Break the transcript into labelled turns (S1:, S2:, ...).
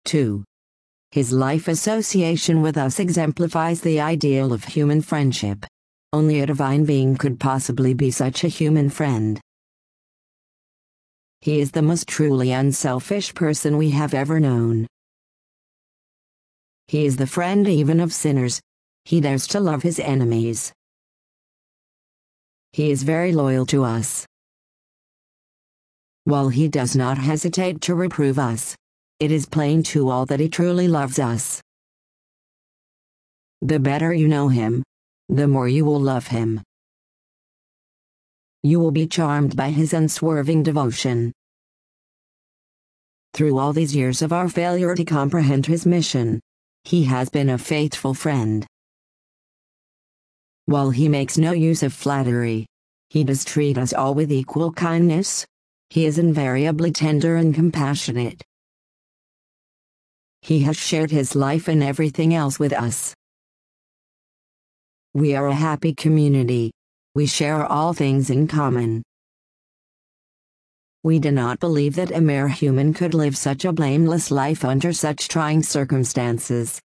S1: 2. His life association with us exemplifies the ideal of human friendship. Only a divine being could possibly be such a human friend. He is the most truly unselfish person we have ever known. He is the friend even of sinners. He dares to love his enemies. He is very loyal to us. While he does not hesitate to reprove us, it is plain to all that he truly loves us. The better you know him, the more you will love him. You will be charmed by his unswerving devotion. Through all these years of our failure to comprehend his mission, he has been a faithful friend. While he makes no use of flattery, he does treat us all with equal kindness. He is invariably tender and compassionate. He has shared his life and everything else with us. We are a happy community. We share all things in common. We do not believe that a mere human could live such a blameless life under such trying circumstances.